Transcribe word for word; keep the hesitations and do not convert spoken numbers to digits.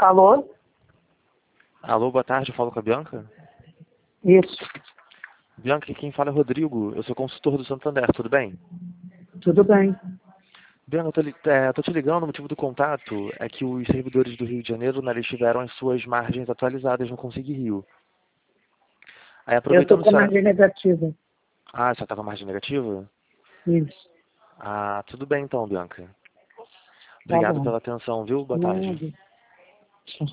Alô? Alô, boa tarde, eu falo com a Bianca. Isso. Bianca, quem fala é Rodrigo, eu sou consultor do Santander, tudo bem? Tudo bem. Bianca, eu tô, li- é, tô te ligando, o motivo do contato é que os servidores do Rio de Janeiro, né, eles tiveram as suas margens atualizadas no Consig Rio. Aí Eu estou aproveitando... com Sua... margem negativa. Ah, você tá com a margem negativa? Isso. Ah, tudo bem então, Bianca. Tá Obrigado bom. pela atenção, viu? Boa tarde. Nada.